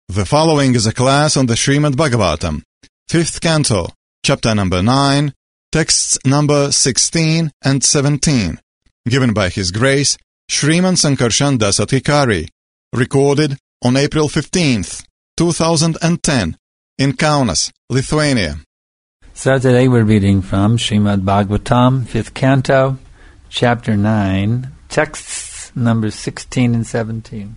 The following is a class on the Srimad Bhagavatam, 5th Canto, Chapter number 9, texts number 16 and 17, given by His Grace, Shriman Sankarshan Das Adhikari, recorded on April 15th, 2010, in Kaunas, Lithuania. So today we're reading from Srimad Bhagavatam, 5th Canto, Chapter 9, texts number 16 and 17.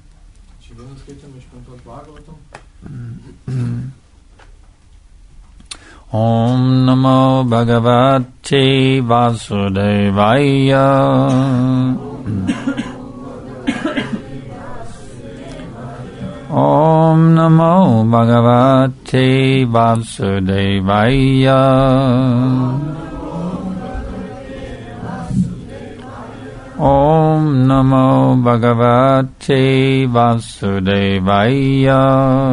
Om Namo Bhagavate Vasudevaya. Om Namo Bhagavate Vasudevaya. Om Namo Bhagavate Vasudevaya.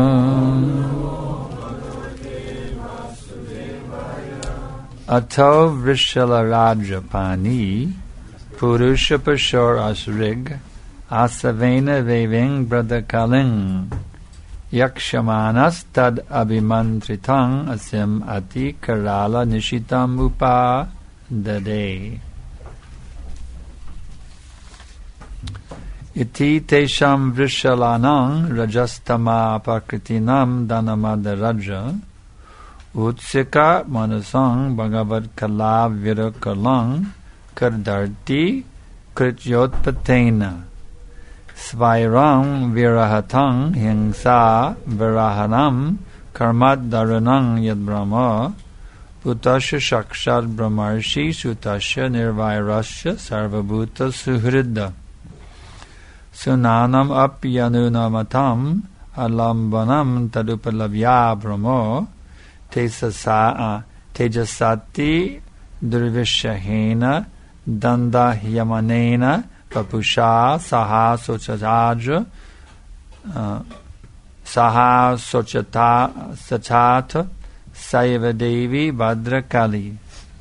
Ato Vrishala Rajapani Purusha Pashor Asrig Asavena Veving Bradakaling Yakshamanas Tad Abhimantritang Asim Ati Karala Nishitam Upa Dade Iti Tesham Vrishalanang Rajastama Pakritinam Danamadaraja Utsika Manasang Bhagavad Kala Virakalang Kardarti Krityotpatena Svairam Virahatang Hingsa Virahanam Karmat Daranang Yad Brahma Utasya Shakshad Brahmarshi Sutasya Nirvairasya Sarvabhuta Suhridda Sunanam Apyanunamatam Alambanam Tadupalavya Brahmo Tejasati Durvishahena Danda Yamanena Papusha Saha Sochaja Saha Sochata Sachata Saivadevi Bhadrakali.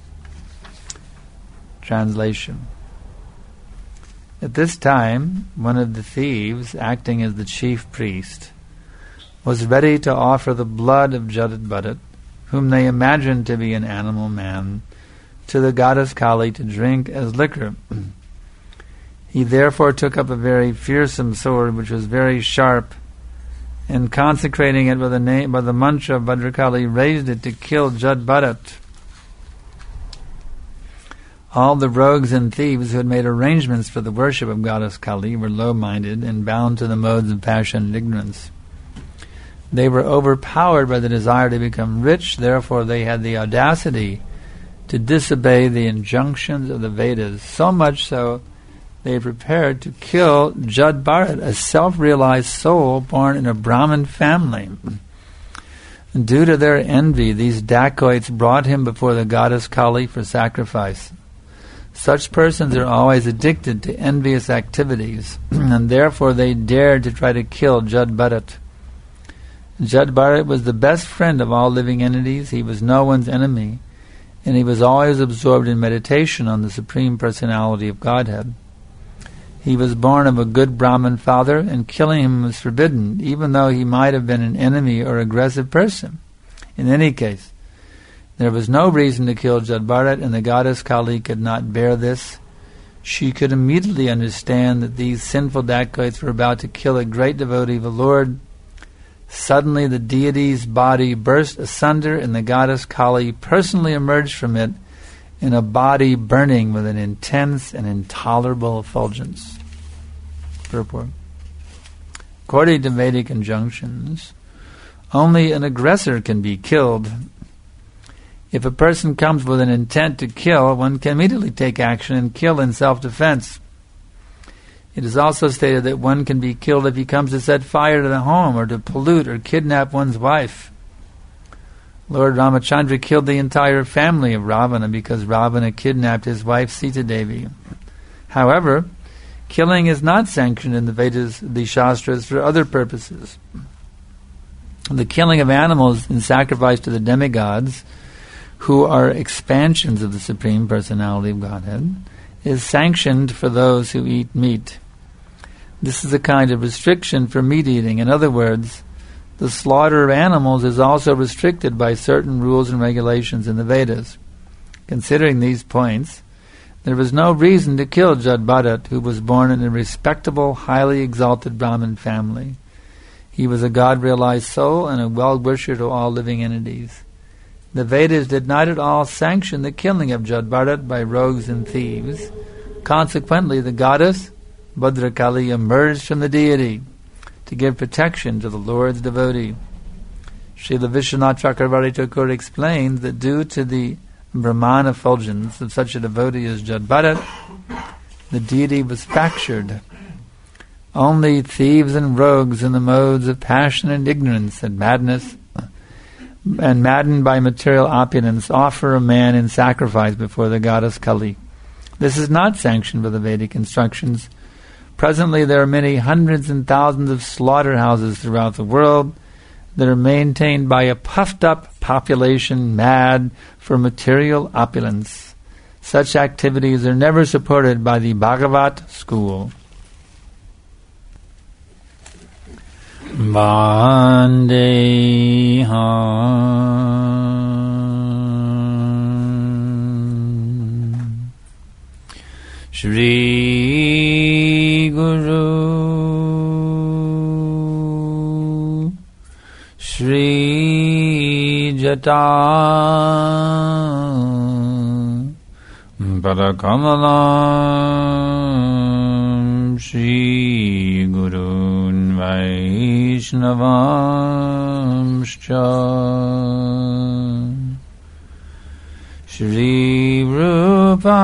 Translation. At this time, one of the thieves, acting as the chief priest, was ready to offer the blood of Jadadbharat, whom they imagined to be an animal man, to the goddess Kali to drink as liquor. He therefore took up a very fearsome sword, which was very sharp, and consecrating it by the mantra of Bhadrakali, raised it to kill Jadadbharat. All the rogues and thieves who had made arrangements for the worship of goddess Kali were low-minded and bound to the modes of passion and ignorance. They were overpowered by the desire to become rich, therefore they had the audacity to disobey the injunctions of the Vedas, so much so they prepared to kill Jadadbharat, a self-realized soul born in a Brahmin family. Due to their envy, these dacoits brought him before the goddess Kali for sacrifice. Such persons are always addicted to envious activities, and therefore they dared to try to kill Jadadbharat. Jadadbharat was the best friend of all living entities. He was no one's enemy, and he was always absorbed in meditation on the Supreme Personality of Godhead. He was born of a good Brahmin father, and killing him was forbidden, even though he might have been an enemy or aggressive person. In any case, there was no reason to kill Jadadbharat, and the goddess Kali could not bear this. She could immediately understand that these sinful dacoits were about to kill a great devotee of the Lord. Suddenly the deity's body burst asunder, and the goddess Kali personally emerged from it in a body burning with an intense and intolerable effulgence. Purport. According to Vedic injunctions, only an aggressor can be killed. If a person comes with an intent to kill, one can immediately take action and kill in self-defense. It is also stated that one can be killed if he comes to set fire to the home or to pollute or kidnap one's wife. Lord Ramachandra killed the entire family of Ravana because Ravana kidnapped his wife Sita Devi. However, killing is not sanctioned in the Vedas, the Shastras, for other purposes. The killing of animals in sacrifice to the demigods, who are expansions of the Supreme Personality of Godhead, is sanctioned for those who eat meat. This is a kind of restriction for meat eating. In other words, The slaughter of animals is also restricted by certain rules and regulations in the Vedas. Considering these points, there was no reason to kill Jad Bharat, who was born in a respectable, highly exalted Brahmin family. He was a God-realized soul and a well-wisher to all living entities. The Vedas did not at all sanction the killing of Jad Bharat by rogues and thieves. Consequently, the goddess Bhadrakali emerged from the deity to give protection to the Lord's devotee. Srila Vishwanath Chakravarti Thakur explains that due to the Brahman effulgence of such a devotee as Jad Bharat, the deity was fractured. Only thieves and rogues in the modes of passion and ignorance and madness, and maddened by material opulence, offer a man in sacrifice before the goddess Kali. This is not sanctioned by the Vedic instructions. Presently there are many hundreds and thousands of slaughterhouses throughout the world that are maintained by a puffed-up population mad for material opulence. Such activities are never supported by the Bhagavat school. Vandeham Shri Guru Shri Jata Padakamalam Shri Gurun Vaishnavamscha Shri Rupa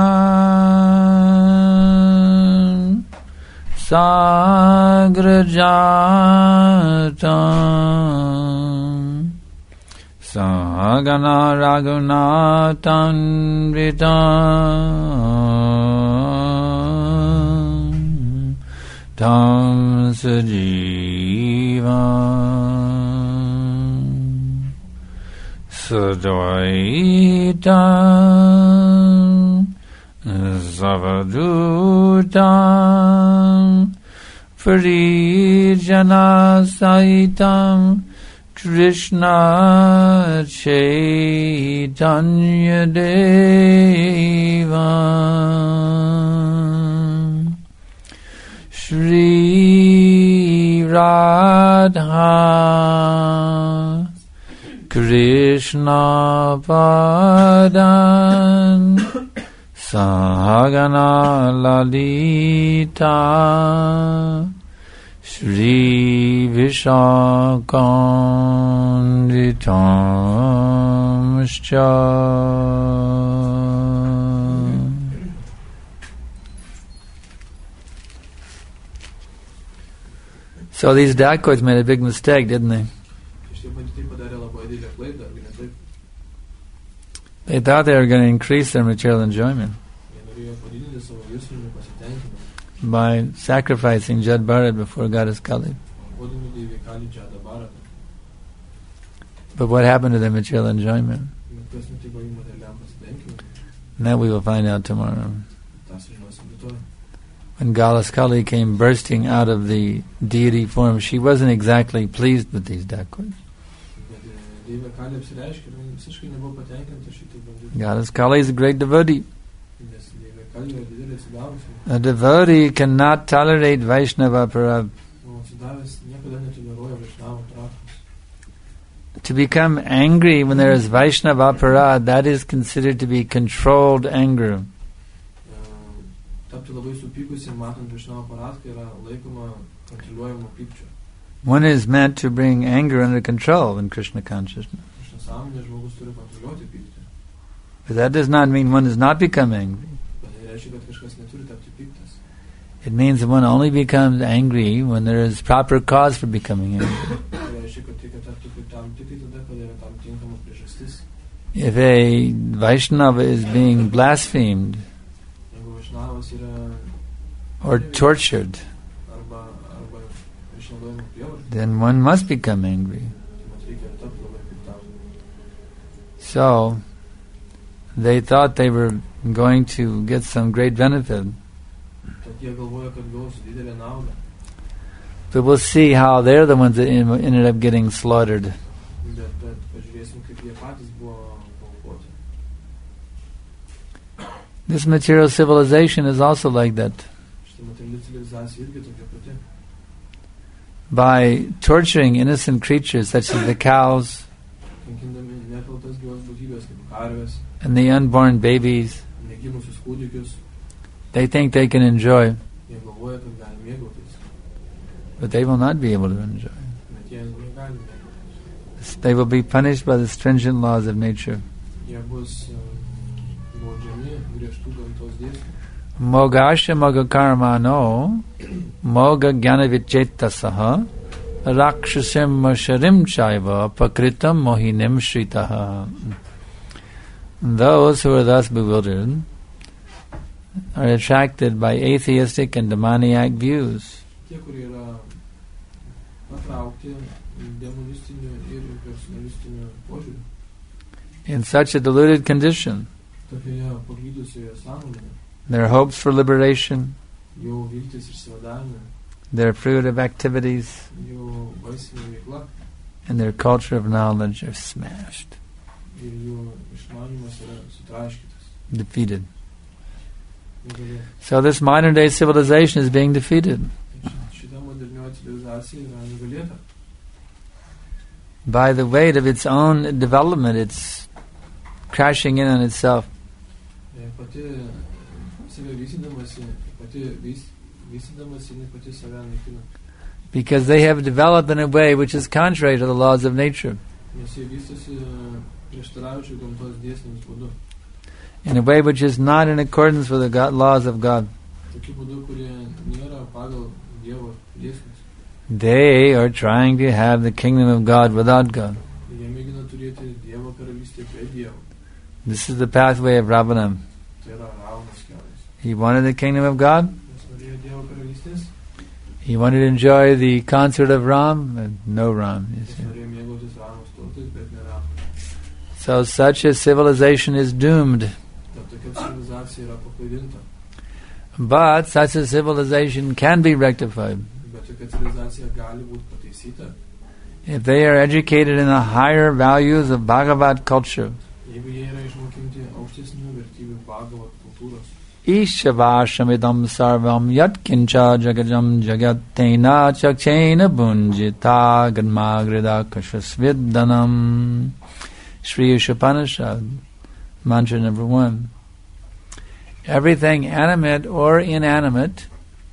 Sagrajatam Sagana Raghunathan Vitam Tam Sajivam Sadvaitam Zavadutam Parijana Saitam Krishna Chaitanya Deva Shri Radha Krishna Padan Sahagana Lalita Shri Vishakanditamscha. So these dacoits made a big mistake, didn't they? They thought they were going to increase their material enjoyment by sacrificing Jad Bharat before Goddess Kali. But what happened to their material enjoyment? And that we will find out tomorrow. When Goddess Kali came bursting out of the deity form, she wasn't exactly pleased with these dacoits. Goddess Kali is a great devotee. A devotee cannot tolerate Vaishnava Parab. To become angry when there is Vaishnava Parad, that is considered to be controlled anger. One is meant to bring anger under control in Krishna consciousness. But that does not mean one does not become angry. It means that one only becomes angry when there is proper cause for becoming angry. If a Vaishnava is being blasphemed or tortured, then one must become angry. So, they thought they were going to get some great benefit. But we'll see how they're the ones that ended up getting slaughtered. Bet pažiūrėsim, kaip jie patys buvo paaukoti. This material civilization is also like that. Šitą materiali civilizacija irgi tokia pati. By torturing innocent creatures such as the cows Kankindami nekaltas gyvas būtybės kaip karvės, and the unborn babies, negimusius kūdikius, they think they can enjoy, jie galvoja, kad gali mėgautis, but they will not be able to enjoy. bet jie negali mėgautis. They will be punished by the stringent laws of nature. Jie bus baudžiami griežtų gamtos dėsnių. Mogasha moga karmano moga jnanavichetasaha rakshasim masharim chaiva pakritam mohinim shritaha. Those who are thus bewildered are attracted by atheistic and demoniac views. Tie, kurie yra patraukti demonistiniu ir personalistiniu požiūriu. In such a deluded condition, Tokioje paklydusioje sąmonėje, their hopes for liberation, jų viltis išsivadavime, their fruitive activities, jų vaisinė veikla and their culture of knowledge are smashed, ir jų išmanymas yra sutraiškytas. defeated. Nugalėtas. So this modern day civilization is being defeated Šita modernioji civilizacija yra nugalėta. by the weight of its own development. It's crashing in on itself. Pati save vystydamasi, jinai pati save naikina. Because they have developed in a way which is contrary to the laws of nature, Nes jie vystosi prieštaraujančių gamtos dėsniams būdu. in a way which is not in accordance with the laws of God. Tokiu būdu, kurie nėra pagal Dievo dėsnius. They are trying to have the kingdom of God without God. Jie mėgina turėti Dievo karalystę be Dievo. This is the pathway of Ravana. Tai yra Ravanos kelias. He wanted the kingdom of God. Jis norėjo Dievo karalystės, He wanted to enjoy the concert of Ram, and no Ram. You jis see. norėjo mėgautis Ramos tautais, bet ne Ramos. So such a civilization is doomed. Bet tokia civilizacija yra paklaidinta. But such a civilization can be rectified Bet tokia civilizacija gali būti pataisyta, if they are educated in the higher values of Bhagavad culture. jeigu jie yra išmokinti aukštesnių vertybių Bhagavat kultūros. Ishavashamidam sarvam yatkincha jagajam jagatena chakchena bunjita gadmagrida kashasviddanam. Shri Upanishad, mantra number 1. Everything animate or inanimate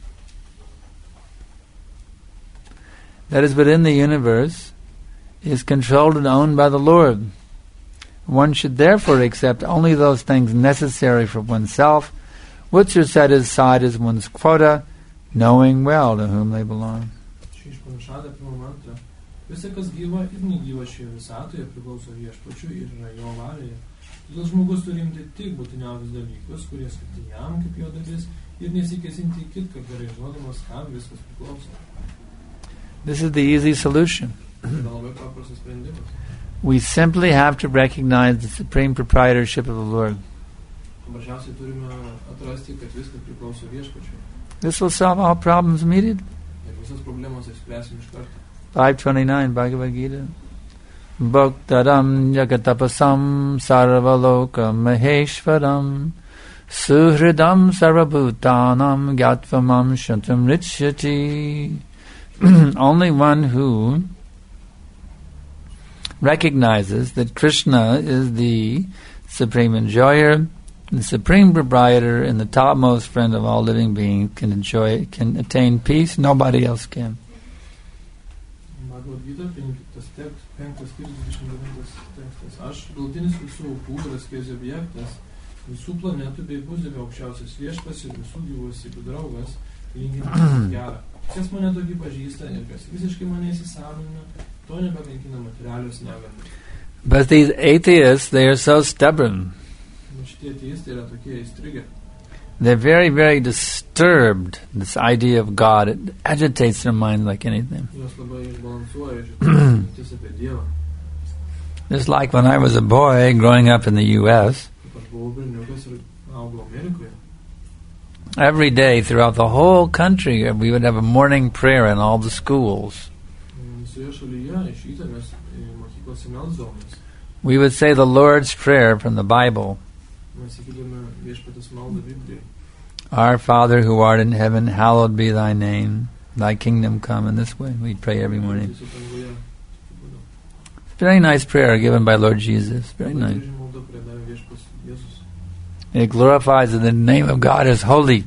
that is within the universe is controlled and owned by the Lord. One should therefore accept only those things necessary for oneself, which are set aside as one's quota, knowing well to whom they belong. Šį Upanishada pirmą mantrą. Visa, kas gyva ir negyva šioje visatoje, priklauso Viešpačiui ir yra jo valioje. Todėl žmogus turi imti tik būtiniausius dalykus, kurie skirti jam kaip jo dalis, ir nesikėsinti į kitką, gerai žinodamas, kam viskas priklauso. This is the easy solution. Tai yra labai paprastas sprendimas. We simply have to recognize the supreme proprietorship of the Lord. Paprasčiausiai turime atrasti, kad viskas priklauso Viešpačiui. This will solve all problems immediately. Ir visas problemas išspręsim iš karto. 529 Bhagavad Gita. Bhaktaram jagatapasam sarvaloka maheshvaram suhridam sarvabhutanam gyatvam shantam richyati. Only one who recognizes that Krishna is the supreme enjoyer, the supreme proprietor, and the topmost friend of all living beings can attain peace. Nobody else can. Bhagavad Gita, 5 skyrius 29 tekstas. Aš galtinis visų aukų ir askezio objektas, visų planetų bei pusdievių aukščiausias viešpats ir visų gyvybių draugas, linkintis gerą. Kas mane tokį pažįsta ir kas visiškai mane įsisąmonina, to nebekankina materialios negandos. But these atheists, they are so stubborn. Šitie ateistai yra tokie įstrigę. They're very, very disturbed, this idea of God. It agitates their mind like anything. Jos labai išbalansuoja šitas mintis apie Dievą. Just like when I was a boy growing up in the U.S., Kaip aš buvau berniukas ir augau Amerikoje. Every day throughout the whole country, we would have a morning prayer in all the schools. Visoje šalyje iš ryto mes mokyklose melsdavomės. We would say the Lord's Prayer from the Bible. Mes sakydavome Viešpaties maldą Biblijoje. Our Father who art in heaven, hallowed be thy name. Thy kingdom come. In this way, we'd pray every morning. Very nice prayer given by Lord Jesus. Very nice. It glorifies that the name of God is holy.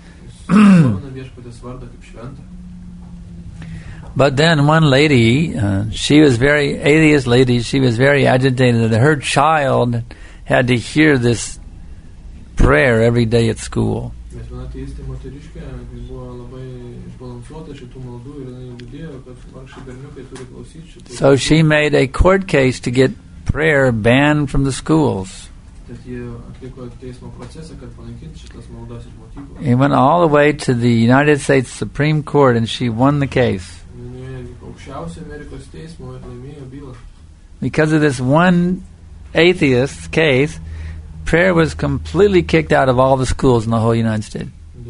But then one lady, she was very atheist lady. She was very agitated that her child had to hear this prayer every day at school. So she made a court case to get prayer banned from the schools. It went all the way to the United States Supreme Court, and she won the case. Because of this one atheist case, prayer was completely kicked out of all the schools in the whole United States.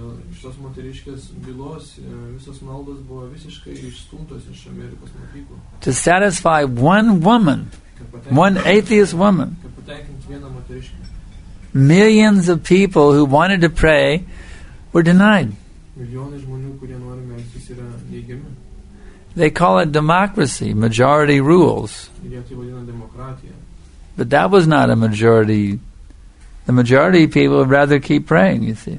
To satisfy one woman, one atheist woman, millions of people who wanted to pray were denied. They call it democracy, majority rules. But that was not a majority. The majority of people would rather keep praying, you see.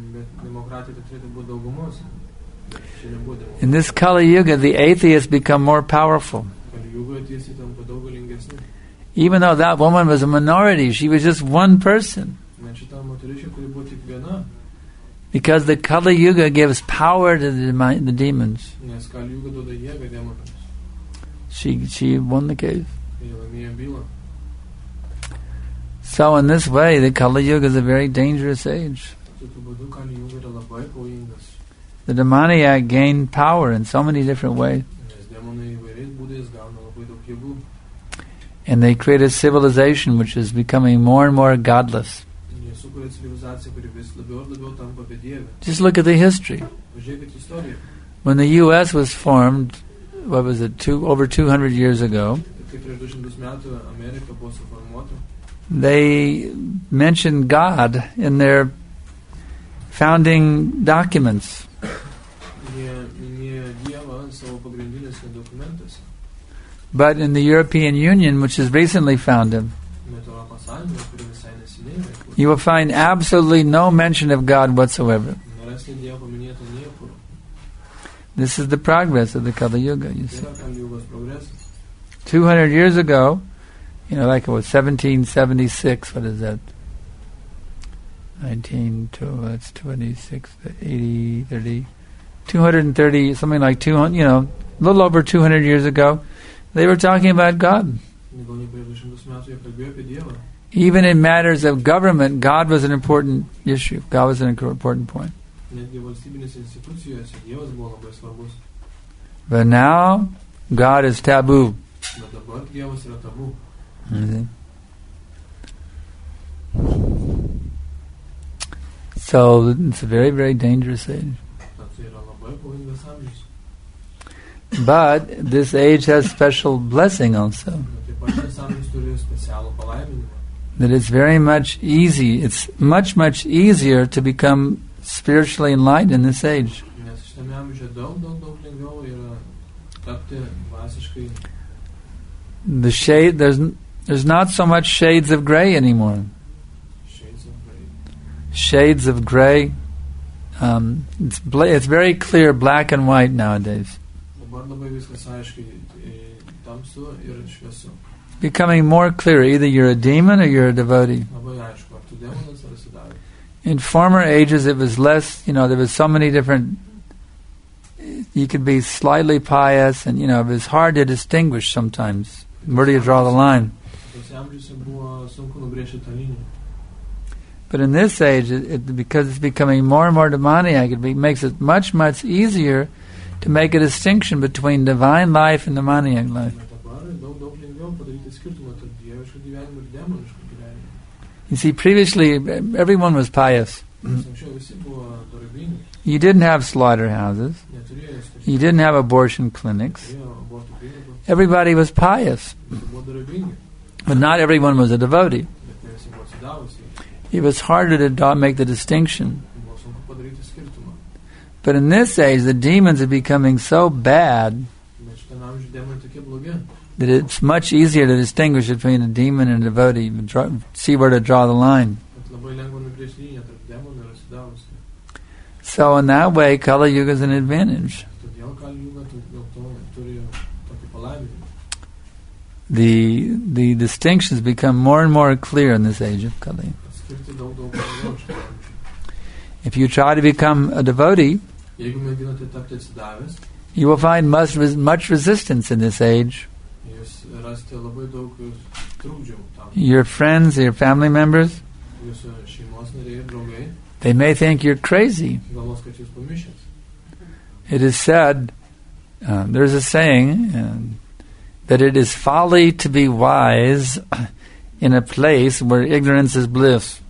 In this Kali Yuga, the atheists become more powerful. Even though that woman was a minority, she was just one person. Because the Kali Yuga gives power to the demons. She won the case. So in this way, the Kali Yuga is a very dangerous age. The demoniac gained power in so many different ways. And they create a civilization which is becoming more and more godless. Just look at the history. When the U.S. was formed, what was it, over 200 years ago, they mentioned God in their founding documents. But in the European Union, which is recently founded, you will find absolutely no mention of God whatsoever. This is the progress of the Kali Yuga, you see. 200 years ago, like it was 1776, what is that? that's 26, 80, 30, 230, something like 200, a little over 200 years ago, they were talking about God. Even in matters of government, God was an important issue. God was an important point. But now, God is taboo. Mm-hmm. So it's a very, very dangerous age. But this age has special blessing also. That it's very much easy. It's much, much easier to become spiritually enlightened in this age. The shade, there's not so much shades of gray anymore. Shades of gray. It's very clear, black and white nowadays. Becoming more clear. Either you're a demon or you're a devotee. In former ages, it was less. There was so many different. You could be slightly pious, and it was hard to distinguish sometimes. Where do you draw the line? But in this age, because it's becoming more and more demoniac, it makes it much, much easier to make a distinction between divine life and demoniac life. You see, previously everyone was pious. Nes anksčiau visi buvo dorybingi, You didn't have slaughterhouses. neturėjo You didn't have abortion clinics. turėjo abortų klinikų, Everybody was pious, visi buvo dorybingi, but not everyone was a devotee. bet ne visi buvo atsidavusi. It was harder to make the distinction. Buvo sunku padaryti skirtumą. But in this age, the demons are becoming so bad Bet šitame amžiuje demonai tokie blogi, that it's much easier to distinguish between a demon and a devotee, see where to draw the line. kad labai lengva nubrėžti liniją tarp demonų ir atsidavusių. So in that way, Kali Yuga is an advantage. Todėl Kali Yuga dėl to turi tokį palaiminimą. The distinctions become more and more clear in this age of Kali. Skirti daug labiau šitą amžių. If you try to become a devotee, Jeigu mėginate tapti atsidavęs, you will find much resistance in this age. jūs rasite labai daug trukdžių tam. Your friends, your family members, Jūsų šeimos nariai ir draugai they may think you're crazy. galvos, kad jūs pamišęs. It is said, there's a saying, that it is folly to be wise in a place where ignorance is bliss.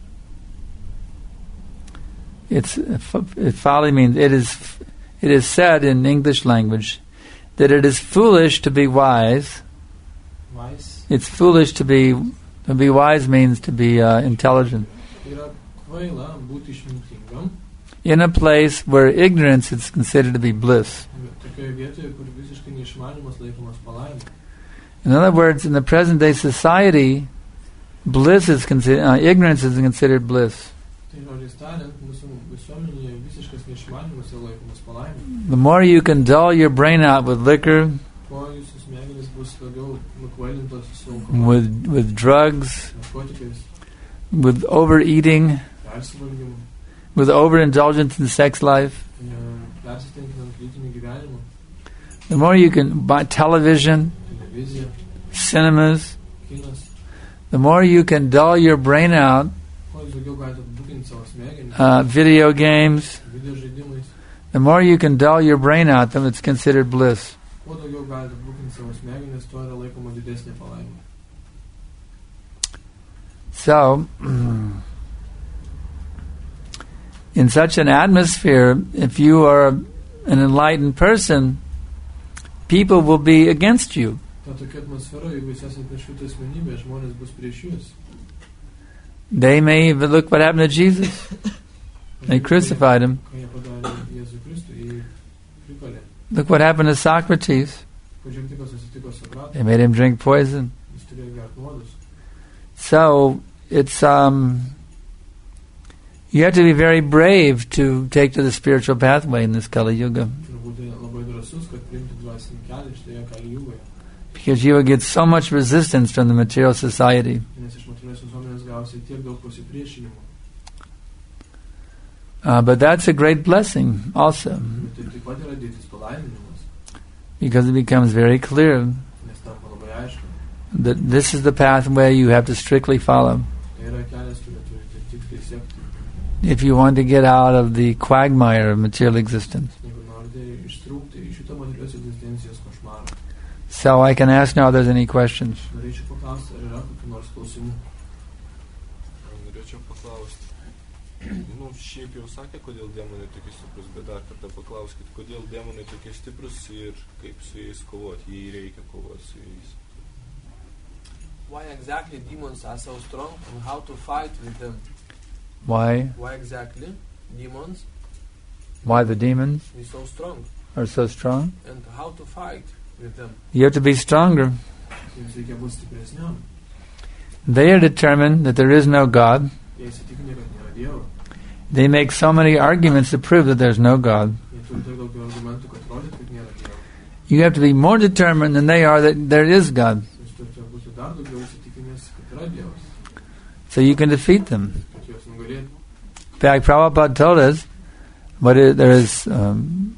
Folly means it is said in English language that it is foolish to be wise. Vais It's foolish to be wise means to be intelligent. yra kvaila būti išmintingam, In a place where ignorance is considered to be bliss. bet tokioje vietoje, kur visiškai neišmanimas laikomas palaiminimu. In other words, in the present day society, ignorance is considered bliss. Tai žodžiais tariant, mūsų visuomenėje visiškas neišmanimas yra laikomas palaiminimu. The more you can dull your brain out with liquor, Kuo jūsų smegenys bus labiau nukvailintos su alkoholiu, with drugs, narkotikais, with overeating, persivalgymu, with overindulgence in sex life, persitenkinant lytiniu gyvenimu, the more you can buy television, televizija, cinemas, kinas, the more you can dull your brain out, kuo jūs daugiau galite atbukinti savo smegenis, video games, video žaidimais, the more you can dull your brain out, then it's considered bliss. kuo daugiau galite atbukinti savo smegenis, tuo yra laikoma didesnė palaimė. So, in such an atmosphere, if you are an enlightened person, people will be against you. Ta tokia atmosfera, jeigu jūs esate šitą asmenybę, žmonės bus prieš jūs. They may even look what happened to Jesus. They crucified him. Kai jie padarė Jėzų Kristų, jį prikalė. Look what happened to Socrates. Pažiūrėkite, kas atsitiko Sokratui, They made him drink poison. jis turėjo gerti nuodus. So, it's you have to be very brave to take to the spiritual pathway in this Kali Yuga, Turi būti labai drąsus, kad priimti dvasinį kelią šitoje Kali Jugoje. because you will get so much resistance from the material society. Nes iš materialios visuomenės gausi tiek daug pasipriešinimo. But that's a great blessing also, Bet tai taip pat yra didis palaiminimas, because it becomes very clear nes tampa labai aišku. that this is the pathway you have to strictly follow Tai yra kelias, kurį turite tiksliai siekti. if you want to get out of the quagmire of material existence. Jeigu norite ištrūkti iš šito materialios egzistencijos košmaro. So I can ask now if there's any questions. Norėčiau paklausti, ar yra kokių nors klausimų. Norėčiau paklausti. Šiaip jau sakė, kodėl demonai tokie stiprus, bet dar kartą paklauskit, kodėl demonai tokie stiprus ir kaip su jais kovoti, jei reikia kovoti su jais. Why exactly demons are so strong and how to fight with them? Why Exactly demons the demons are so strong are so strong? and how to fight with them? You have to be stronger. Jums reikia būti stipresniam. They are determined that there is no God. Jie įsitikinę, kad nėra Dievo. They make so many arguments to prove that there's no God. Jie turi tiek daug argumentų, kad rodyt, kad nėra Dievo. You have to be more determined than they are that there is God, Jūs turite būti dar daugiau įsitikinęs, kad yra Dievas, so you can defeat them. kad juos nugalėtų. In fact, Prabhupada told us there is a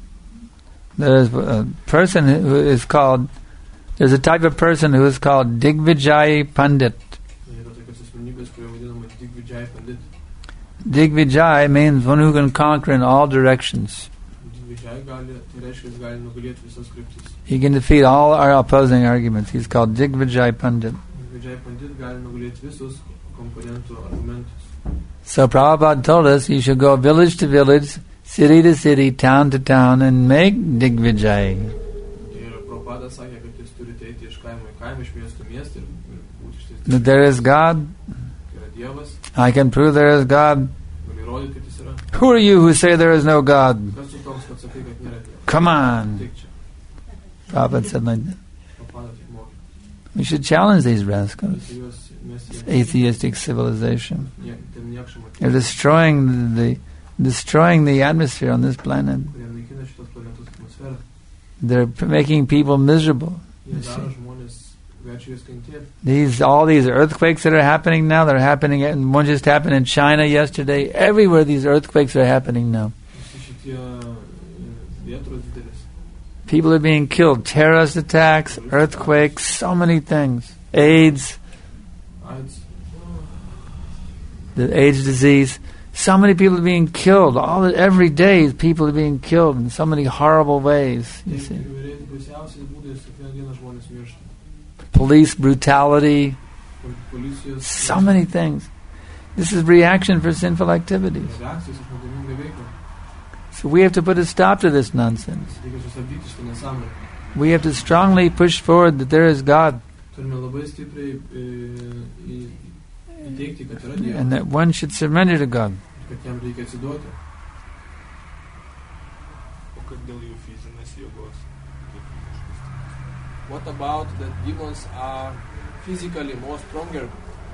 person who is called. There's a type of person who is called Digvijay Pandit. Yra tokios asmenybės, kurie vadinama Digvijay Pandit. Digvijay means one who can conquer in all directions. Digvijay gali, tai reiškia, jis gali nugalėti visas kryptis. He can defeat all our opposing arguments. He's called Digvijay Pandit. Digvijay Pandit gali nugalėti visus komponentų argumentus. So Prabhupada told us you should go village to village, city to city, town to town, and make Digvijay. Ir Prabhupada sakė, kad jūs turite eiti iš kaimo į kaimą, iš miesto į miestą ir būti iš That there is God. Tai yra Dievas, I can prove there is God. gali įrodyti, kad jis yra. Who are you who say there is no God? Kas tu toks, kad sakai, kad nėra Dievas? Come on. Tik čia. Prabhupada said like that. Prabhupada tik mokė. We should challenge these rascals. Tai juos mes This jie atheistic civilization. ten niekšama, They're destroying the atmosphere on this planet. kurie naikina šitos planetos atmosferą. They're making people miserable. Jie You daro see. žmonės, verčia juos kentėti. All these earthquakes that are happening now, they're happening. One just happened in China yesterday. Everywhere these earthquakes are happening now. Visi šitie vėtros didelis. People are being killed. Terrorist attacks, earthquakes, so many things. AIDS, AIDS, the AIDS disease. So many people are being killed. Every day people are being killed in so many horrible ways. You see. įvairiai baisiausiais būdais, kiekvieną dieną žmonės miršta. Police brutality, Policijos so many things. This is reaction for sinful activities. reakcijos iš nuodėmingą veiklą. So we have to put a stop to this nonsense. Reikia sustabdyti šitą nesąmonę. We have to strongly push forward that there is God Turime labai stipriai įteikti, kad yra Dievas, and that one should surrender to God. kad jam reikia atsiduoti. O kad dėl jų fizinės jėgos? What about that demons are physically more stronger?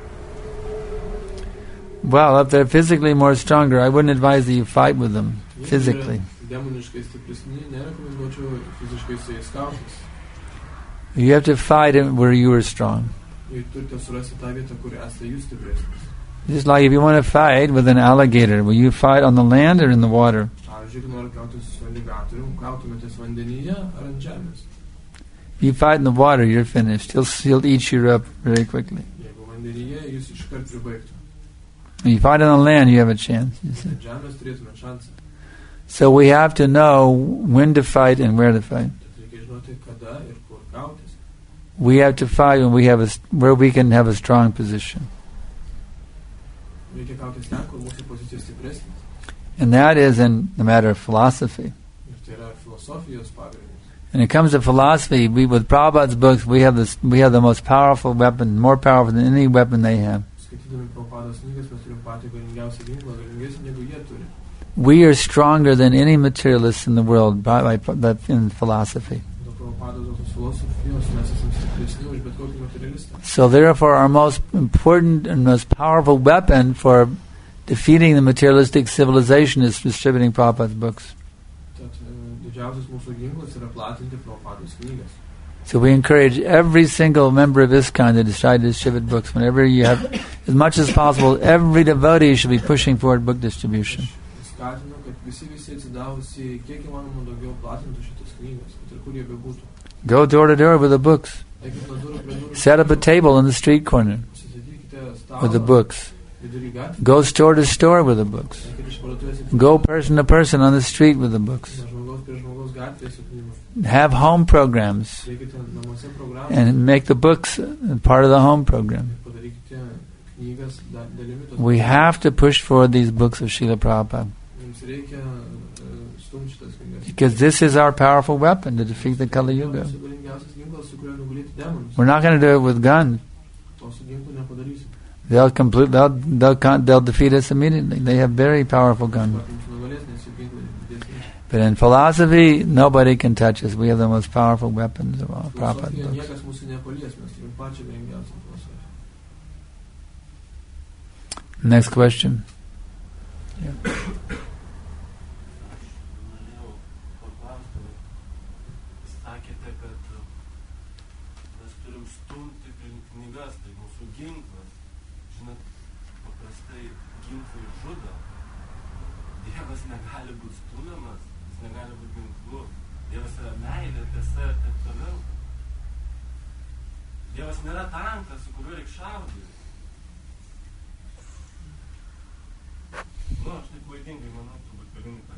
Well, if they're physically more stronger, I wouldn't advise that you fight with them physically. Demoniškai stipresni, nerekomenduočiau fiziškai su jais kautis. You have to fight him where you are strong. Jūs turite surasti tą vietą, kur esate jūs stipresnis. Just like if you want to fight with an alligator, will you fight on the land or in the water? Pavyzdžiui, jeigu nori kautis su aligatorium, kautumėtės vandenyje ar ant žemės. If you fight in the water, you're finished. He'll eat you up very quickly. Jeigu vandenyje, jūs iškart pribaigtų. When you fight on the land, you have a chance. You see. Ant žemės turėtumėt šansą. So we have to know when to fight and where to fight. Tad reikia žinoti, kada ir kur kautis. We have to fight when where we can have a strong position. Reikia kautis ten, kur mūsų pozicija stipresnė. And that is in the matter of philosophy. Ir tai yra filosofijos pagrindas. When it comes to philosophy, with Prabhupada's books, we have the most powerful weapon, more powerful than any weapon they have. Skaitydami Prabhupados knygas, mes turim patį galingiausią ginklą, galingesnį negu jie turi. We are stronger than any materialist in the world in philosophy. Dėl Prabhupados tos filosofijos mes esame stipresni už bet kokį materialistą. So therefore our most important and most powerful weapon for defeating the materialistic civilization is distributing Prabhupada's books. Tad didžiausias mūsų ginklas yra platinti Prabhupados knygas. So we encourage every single member of ISKCON to try to distribute books. Whenever you have, as much as possible, every devotee should be pushing forward book distribution. Skatinu, kad visi atsidavusi kiek įmanoma daugiau platintų šitas knygas, kad ir kur jie bebūtų. Go door to door with the books. Eikit nuo durų prie durų. Set up a table in the street corner Susitykite with the stalą books. vidury gatvėje. Go store to store with the books. Eikit iš parduotuvės į Go person to person on the street with the books. nuo žmogaus prie žmogaus gatvėje su knygu. Have home programs Eikite namuose programą and make the books part of the home program. ir padarykite knygas dalimi tos. We have to push forward these books of Srila Prabhupada Jums reikia stumti šitas knygas. because this is our powerful weapon to defeat the Kali Yuga. Jūsų galingiausias ginklas, su kuriuo nugalėti demonus. We're not going to do it with guns. To su ginklu nepadarysim. They'll defeat us immediately. They have very powerful guns. Bet mums nugalės, nes jų ginklai didesni. But in philosophy, nobody can touch us. We have the most powerful weapons of all Prabhupada Filosofijoje books. niekas mūsų nepalies, mes turim pačią galingiausią filosofiją. Next question. Norėjau paklausti, sakėte, kad mes turim stumti knygas, tai mūsų ginklas. Žinot, paprastai ginklai žudo. Dievas negali būti stumiamas, jis negali būti ginklu. Dievas yra meilė, tiesa ir taip toliau. Dievas nėra tankas, su kuriuo reikia šaudyti. Nu, aš taip klaidingai manau, turbūt galimai.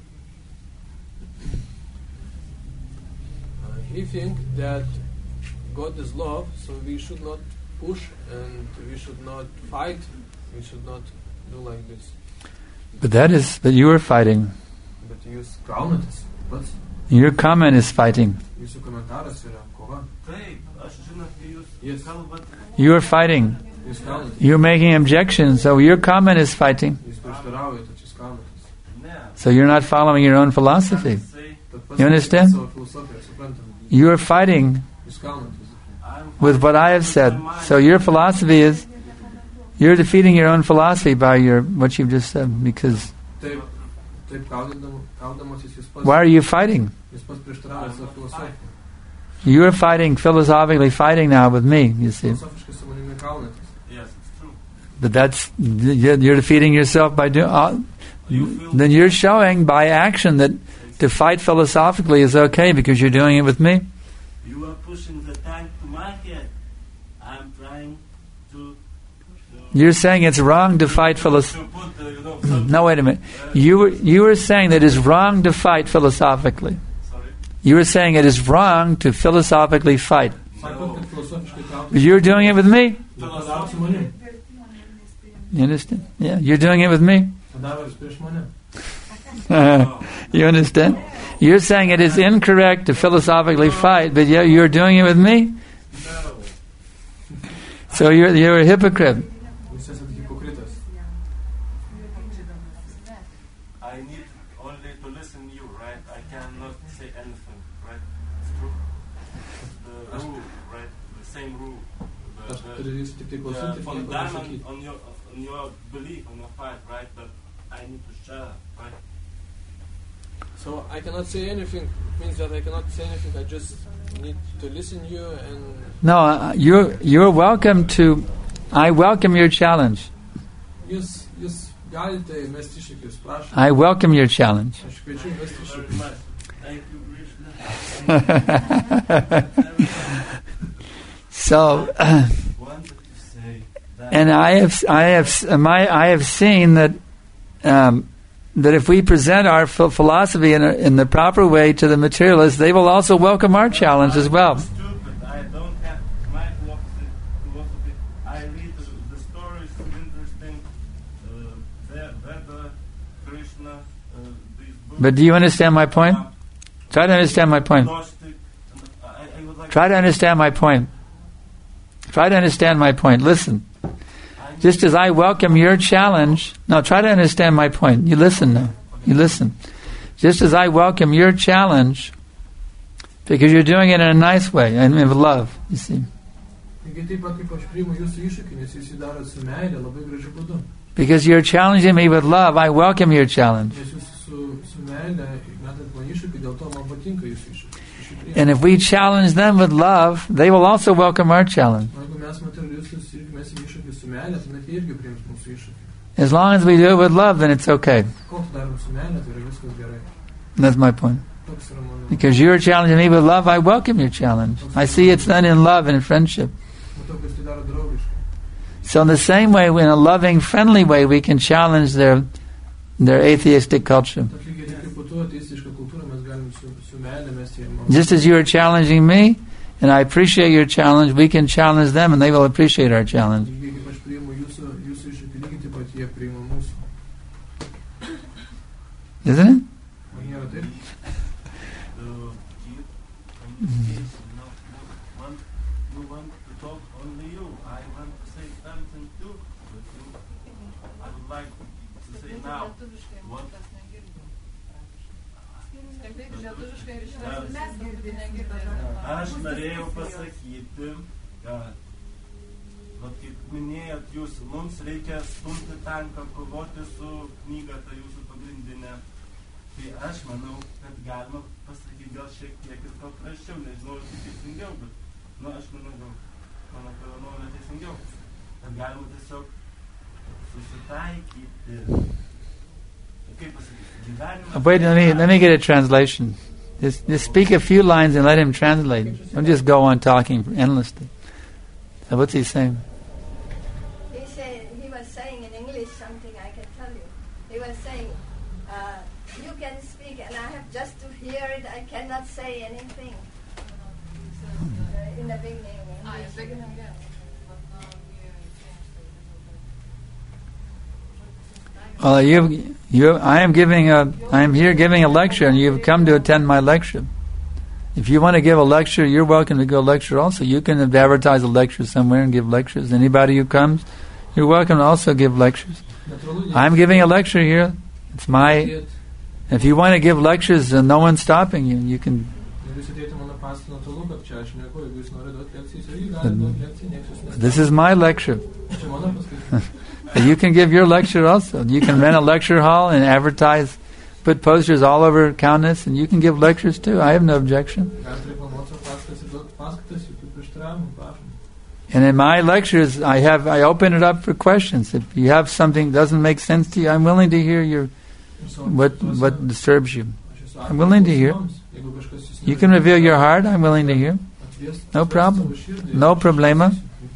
He thinks that God is love, so we should not push and we should not fight, we should not do like this. But you are fighting. Bet jūs kaunatės pats. Your comment is fighting. Jūsų komentaras yra kova. Taip, aš žinot, kai jūs Yes. kalbat, You are fighting. Jūs kaunatės. You're making objections, so your comment is fighting. Jūs prieštaraujate, jūs kaunatės. ne. So you're not following your own philosophy. Say, Tad pats You understand? savo filosofiją, suprantate. You are fighting Jūs kaunatės. I'm with what I have said. So your philosophy is, you're defeating your own philosophy by what you've just said. Because Taip kaudamasis jūs pats. why are you fighting? Jūs pats prieštaraujate savo filosofiją. You are fighting, philosophically fighting now with me, you see. Filosofiškai su manimi kaunatės. yes, it's true. But you're defeating yourself by doing. You feel Then you're showing by action that to fight philosophically is okay because you're doing it with me. you are pushing the tank to my head. I'm trying to You're saying it's wrong to fight to philosophically. put some, No, wait a minute. You were saying that it's wrong to fight philosophically. sorry. You were saying it is wrong to philosophically fight. Sakot, kad filosofiškai kaunatės. But you're doing it with me. Padaro su manim. You understand? Yeah, you're doing it with me. Padaro jis prieš mane. You understand? You're saying it is incorrect to philosophically fight, but yet you're doing it with me. No. So you're a hypocrite. Jūs esate hipokritas. I need only to listen to you, right? I cannot say anything, right? It's true. The rule, right? The same rule. Aš The, turiu jūsų tik tai the klausyti ir nieko fundament nesakyti. on your belief, on your fight, right? But I need to share, right? So I cannot say anything. It means that I cannot say anything. I just need to listen to you and No, you're welcome to. I welcome your challenge. Jūs galite mesti iššūkius, prašom. I welcome your challenge. Aš kviečiu mesti Very iššūkius. much. Thank you, Krishna. So, Wanted to say that. and I have seen that that if we present our philosophy in the proper way to the materialists, they will also welcome our challenge as well. I'm stupid. I don't have my philosophy. I read the stories, interesting. Veda, Krishna, these books. But do you understand my point? Try to understand my point. Gnostic. I would like Try to understand my point. Try to understand my point. Listen. Just as I welcome your challenge, no, try to understand my point. You listen now. You listen. Just as I welcome your challenge, because you're doing it in a nice way, and with love, you see. Lygiai taip pat, kaip aš priimu jūsų iššūkį, nes jūs jį darote su meilė, labai gražiu būdu. Because you're challenging me with love, I welcome your challenge. Nes jūs su meilė metat man iššūkį, dėl to man patinka jūsų iššūkį. And if we challenge them with love, they will also welcome our challenge. Jeigu mes materialistus irgi mesim iššūkį su meilė, tuomet jie irgi priims mūsų iššūkį. As long as we do it with love, then it's okay. Kol darom su meilė, tai yra viskas gerai. That's my point. Toks yra mano. Because you're challenging me with love, I welcome your challenge. I see it's done in love and in friendship. Matau, kad tai daro draugiškai. So in the same way, in a loving, friendly way, we can challenge their atheistic culture. Tad lygiai taip kaip po to ateistišką kultūrą mes galim su meilė mesti ir Just as you are challenging me, and I appreciate your challenge, we can challenge them and they will appreciate our challenge. Lygiai kaip aš priimu jūsų iššūkį, lygiai taip pat jie priima mūsų. Isn't it? Ar nėra taip? to keep communication. You want to talk only you. I want to say something too. But I would like to say now. What? Aš norėjau pasakyti, kad vat kaip minėjot jūs, mums reikia stumti tanką, kovoti su knyga, ta jūsų pagrindinė. Tai aš manau, kad galima pasakyti gal šiek tiek ir paprasčiau, nežinau, ar tai teisingiau, bet aš manau, gal mano nuomonė teisingiau. Kad galima tiesiog susitaikyti. Kaip pasakyti, gyvenimą. Wait, let me get a translation. Just speak a few lines and let him translate. Don't just go on talking endlessly. So what's he saying? He was saying in English something I can tell you. He was saying, you can speak and I have just to hear it. I cannot say anything. In the beginning. Well, I am here giving a lecture, and you've come to attend my lecture. If you want to give a lecture, you're welcome to go lecture also. You can advertise a lecture somewhere and give lectures. Anybody who comes, you're welcome to also give lectures. I'm giving a lecture here. It's my... If you want to give lectures and no one's stopping you, you can... This is my lecture. You can give your lecture also. You can rent a lecture hall and advertise, put posters all over Kaunas, and you can give lectures too. I have no objection. And in my lectures, I open it up for questions. If you have something that doesn't make sense to you, I'm willing to hear what disturbs you. I'm willing to hear. You can reveal your heart. I'm willing to hear. No problem. No problema.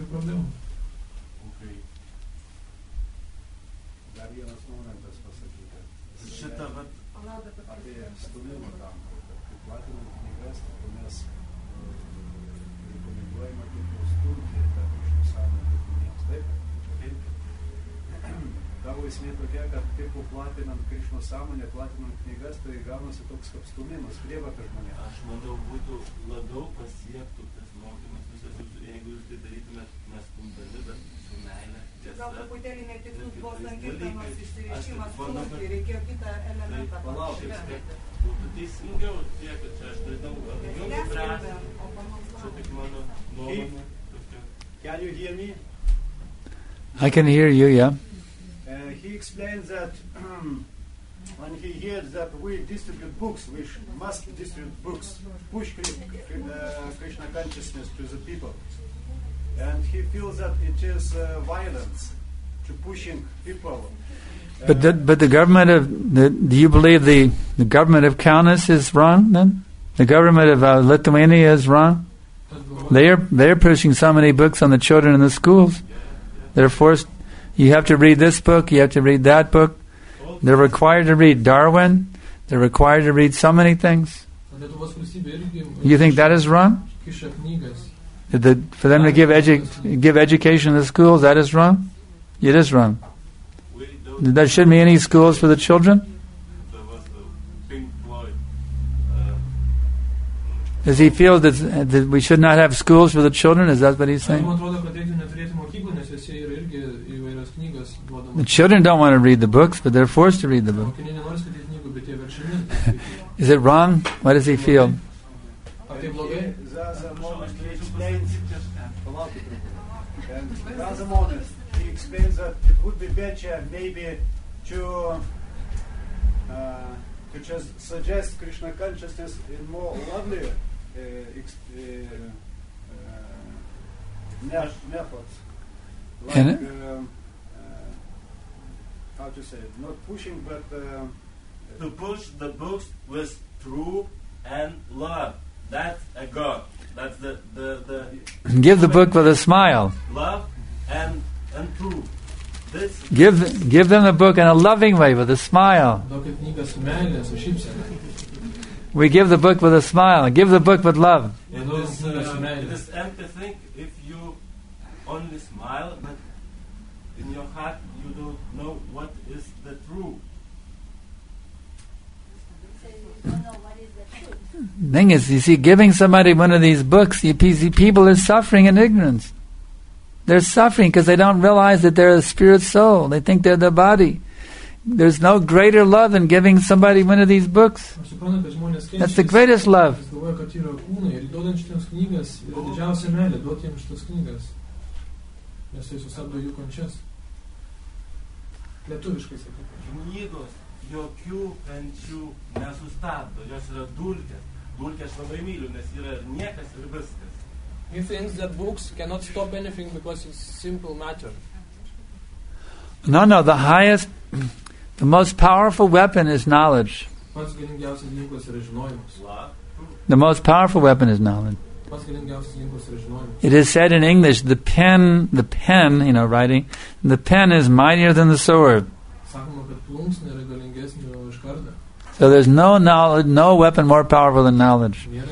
Esmė tokia, kad kaip platinant Krišnos sąmonę, platinant knygas, tai gaunasi toks apstumimas, prievarta žmonėms. Aš manau, būtų labiau pasiektų tas mokymas visas, jeigu jūs tai darytumėt nestumdami, bet su meile, tiesa. Gal truputėlį netikslus buvo sankirtamas išsireiškimas stumti, reikėjo kitą elementą. Palaukit, būtų teisingiau tiek, kad čia aš turėtum jums bręsti. Čia tik mano nuomonė. Can you hear me? I can hear you, yeah. He explains that when he hears that we distribute books, we must distribute books, push Krishna consciousness to the people. And he feels that it is violence to pushing people. But the government of do you believe the government of Kaunas is wrong then? The government of Lithuania is wrong? They're pushing so many books on the children in the schools. They're forced. You have to read this book, you have to read that book. They're required to read Darwin. They're required to read so many things. You think that is wrong? For them to give education in the schools, that is wrong? It is wrong. There shouldn't be any schools for the children? Does he feel that we should not have schools for the children? Is that what he's saying? The children don't want to read the books, but they're forced to read the book. Is it wrong? What does he feel? He explains that it would be better maybe to just suggest Krishna consciousness in more lovely methods. Like, how to say it? Not pushing, but to push the books with truth and love. That's a God. That's the give the book with a smile. Love and truth. Give them the book in a loving way with a smile. We give the book with a smile. Give the book with love. It is empty thing if you only smile, but in your heart you don't know what is the truth. The thing is, you see, giving somebody one of these books, you see, people are suffering in ignorance. They're suffering because they don't realize that they're a spirit soul. They think they're the body. There's no greater love than giving somebody one of these books. That's the greatest love. Knygos jokių kančių nesustabdo, jos yra dulkės. Dulkės labai myliu, nes yra niekas ir viskas. He thinks that books cannot stop anything because it's simple matter. No, the highest, the most powerful weapon is knowledge. The most powerful weapon is knowledge. It is said in English, the pen, writing, the pen is mightier than the sword. So there's no knowledge, no weapon more powerful than knowledge. It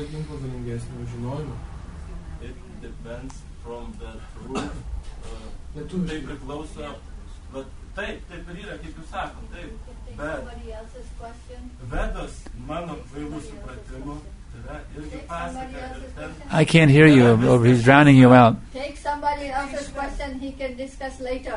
depends from the truth. Tai priklauso Bet taip ir yra, kaip jūs sakot, taip. Take Bet somebody else's question. Vedos, mano kvailų supratimu, yra irgi Take somebody pasaka ir else's ten. question. I can't hear you, or he's drowning you out. Take somebody else's question. He can discuss later.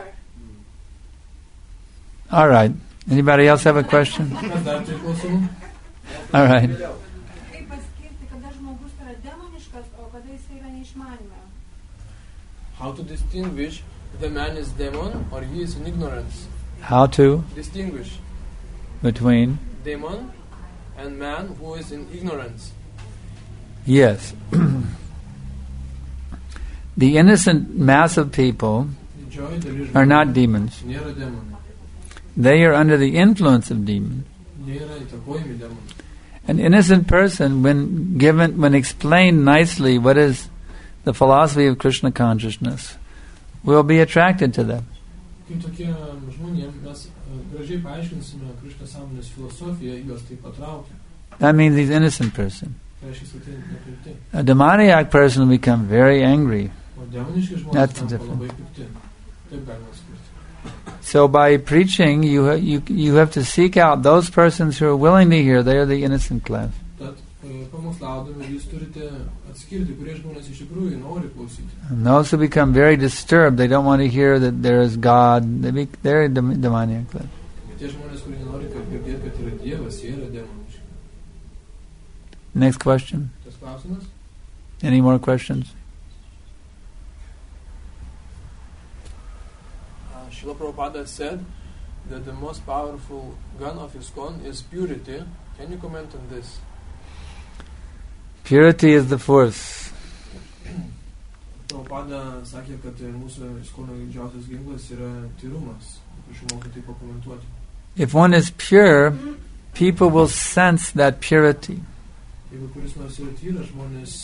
All right. Anybody else have a question? Kas dar turi klausimų? All right. Kaip paskirti, kada žmogus yra demoniškas, o kada jis yra neišmanime? How to distinguish the man is demon or he is in ignorance? How to Distinguish between? demon and man who is in ignorance. Yes. The innocent mass of people Didžioji dalis are žmonių not demons. nėra demonai. They are under the influence of demons. Jie yra įtakojami demonų. An innocent person, when explained nicely what is the philosophy of Krishna consciousness, will be attracted to them. Kaip tokie žmonėm mes gražiai paaiškinsime Krishna sąmonės filosofiją, juos tai patraukia. That means he's an innocent person. Tai reiškia, kad tai nekalti. A demoniac person will become very angry. O demoniški žmonės That's tampa different. labai pikti. Taip galima skirti. So by preaching, you have to seek out those persons who are willing to hear. They are the innocent class. Tad pamokslaudami jūs turite atskirti, kurie žmonės iš tikrųjų nori klausyti. And those who become very disturbed, they don't want to hear that there is God. They're demoniac class. Bet tie žmonės, kurie nenori girdėti, kad yra Dievas, jie yra demoniški. Next question. Tas klausimas? Any more questions? Srila Prabhupada said that the most powerful gun of ISKCON is purity. Can you comment on this? Purity is the force. Prabhupada sakė, kad mūsų ISKCON didžiausias ginklas yra tyrumas. Išmokau tai pakomentuoti. If one is pure, people will sense that purity. Jeigu kuris nors yra tyras, žmonės...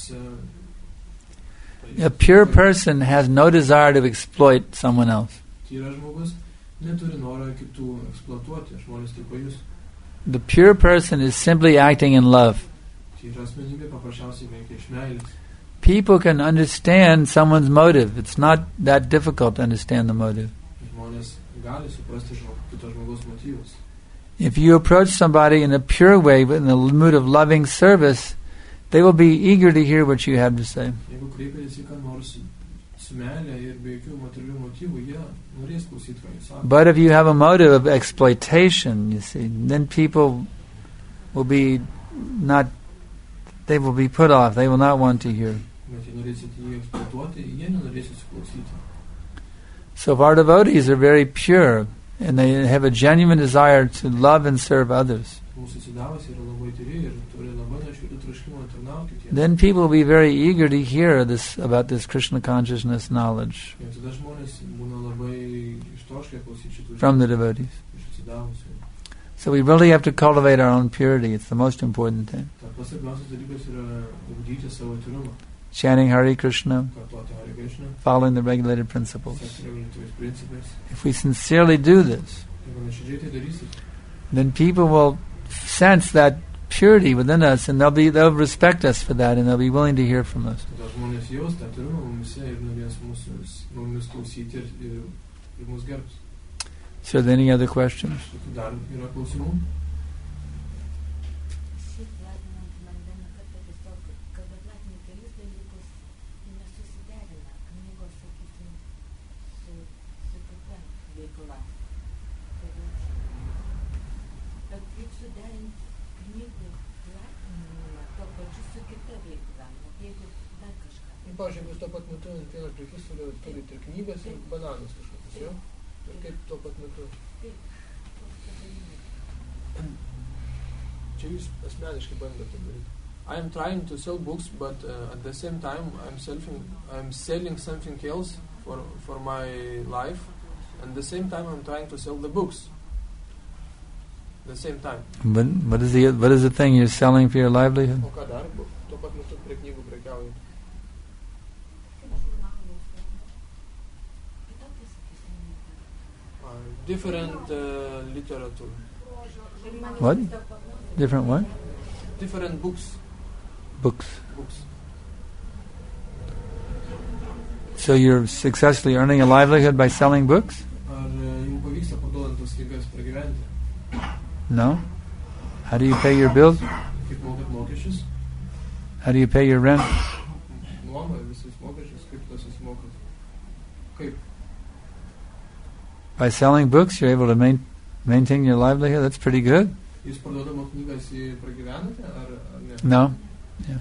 A pure person has no desire to exploit someone else. Tyras žmogus neturi noro kitų eksploatuoti, žmonės tai pajus. The pure person is simply acting in love. Tyra asmenybė paprasčiausiai veikia iš meilės. People can understand someone's motive. It's not that difficult to understand the motive. Žmonės gali suprasti kito žmogaus motyvus. If you approach somebody in a pure way, in the mood of loving service, they will be eager to hear what you have to say. Jeigu kreipiatės į ką nors su meilė ir be jokių materialių motyvų, jie norės klausyti, ką jūs sakote. But if you have a motive of exploitation, you see, then people will be they will be put off. They will not want to hear. Bet jei norėsite jį eksploatuoti, jie nenorės įsiklausyti. So if our devotees are very pure, and they have a genuine desire to love and serve others, Mūsų atsidavęs yra labai tyri ir turi labai nuoširdų troškimą tarnauti kitiems. then people will be very eager to hear about this Krishna consciousness knowledge Ir tada žmonės būna labai ištroškę klausyti šitų from the devotees. iš atsidavusių. So we really have to cultivate our own purity. It's the most important thing. Tad pats svarbiausias dalykas yra ugdyti savo tyrumą, Chanting Hare Krishna, kartuoti Hare Krishna, following the regulated principles. sekti reguliariais principais. If we sincerely do this, Jeigu nuoširdžiai tai darysite, then people will sense that purity within us, and they'll respect us for that, and they'll be willing to hear from us. tada žmonės jaus tą tyrumą mumise ir norės mumis klausyti ir mus gerbs. So, are there any other questions? Tokių dar yra klausimų? Šiaip platinant man vieną kartą tiesiog, kada platini kelis dalykus, nesusiderina knygos, sakysim, su kita veikla. Bet kaip suderinti knygų platinimą tuo pačiu su kita veikla, jeigu dar kažką. Pavyzdžiui, jūs tuo pat metu ant vienos prekystalio turite ir knygas, ir bananus kažkokius, jo? Ir kaip tuo pat metu? Čia jūs asmeniškai bandote daryti. I am trying to sell books, but at the same time I'm selling something else for my life, and at the same time I'm trying to sell the books. At the same time. But what is the thing you're selling for your livelihood? O ką dar? Tuo pat metu prie knygų prekiaujate. Different literature. What? Different what? Different books. Books. Books. So you're successfully earning a livelihood by selling books? Ar jums No? How do you pay your bills? Kaip mokat mokesčius? How do you pay your rent? Nuoma, visus mokesčius, kaip tas susimokat? Kaip? By selling books, you're able to maintain your livelihood. That's pretty good. Jūs parduodama knygas į pragyvenate, ar ne? No? Yeah.